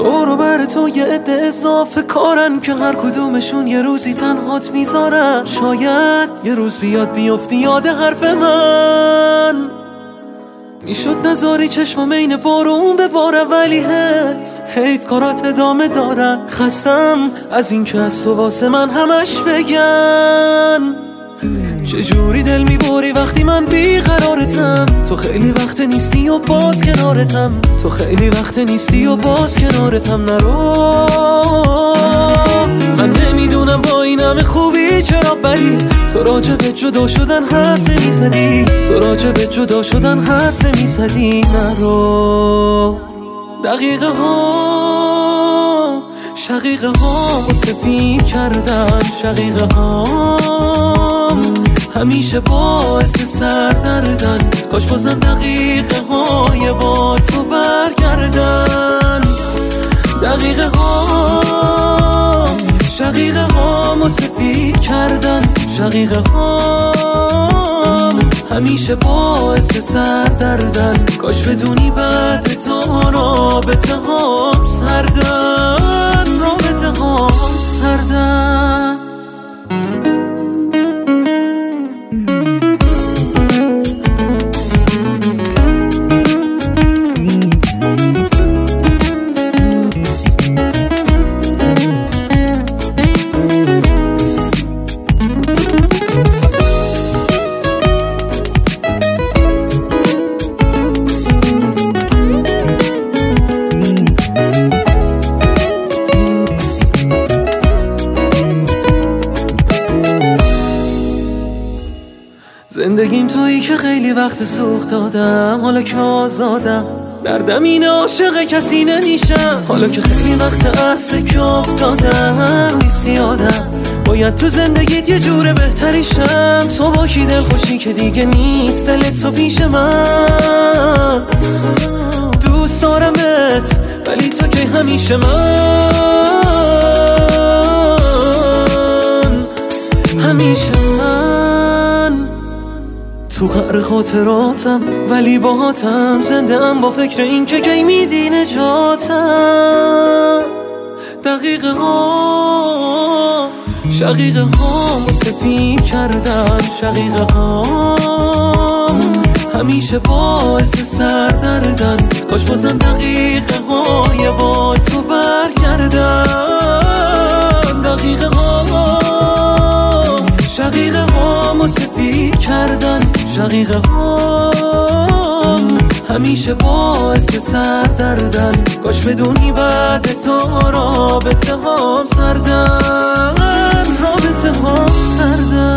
دور و بر تو یه عده اضافه کارن که هر کدومشون یه روزی تنهات میذارن. شاید یه روز بیاد بیفتی یاد حرف من، میشد نذاری چشمم عین بارون بباره، ولی حیف کارات ادامه دارن. خستم از این که از تو واسه من همش بگن. چجوری دل میبری وقتی من بیقرارتم؟ تو خیلی وقت نیستی و باز کنارتم، تو خیلی وقت نیستی و باز کنارتم. نرو، من نمیدونم با این همه خوبی چرا بری. تو راجع به جدا شدن حرف نمیزدی، تو راجع به جدا شدن حرف نمیزدی. نرو، دقیقه ها شقیقه ها سفید کردن، شقیقه ها همیشه باعث سردردن. کاش بازم دقیقه های با تو برگردن. دقیقه ها شقیقه ها سفید کردن، شقیقه ها همیشه باعث سردردن. کاش بدونی بعد تو رابطه هام سردن، رابطه هام سردن. زندگیم تویی که خیلی وقت سوخت دادم، حالا که آزادم دردم اینه عاشق کسی نمیشم. حالا که خیلی وقت از سکه افتادم نیستی آدم، باید تو زندگیت یه جور بهتریشم. تو با کی دل خوشی که دیگه نیست دلت تو پیش من. دوست دارمت ولی تو که همیشه من، همیشه من. تو قعر خاطراتم ولی باهاتم زنده‌ام، با فکر این که کی میدی نجاتم. دقیقه ها شقیقه ها سفید کردن، شقیقه ها همیشه باعث سردردن. کاش بازم دقیقه های با تو برگردن. دقیقه ها شقیقه ها سفید کردن، شقیقه ها همیشه باعث سردردن. کاش بدونی بعد تو رابطه هام سردن، رابطه هام سردن.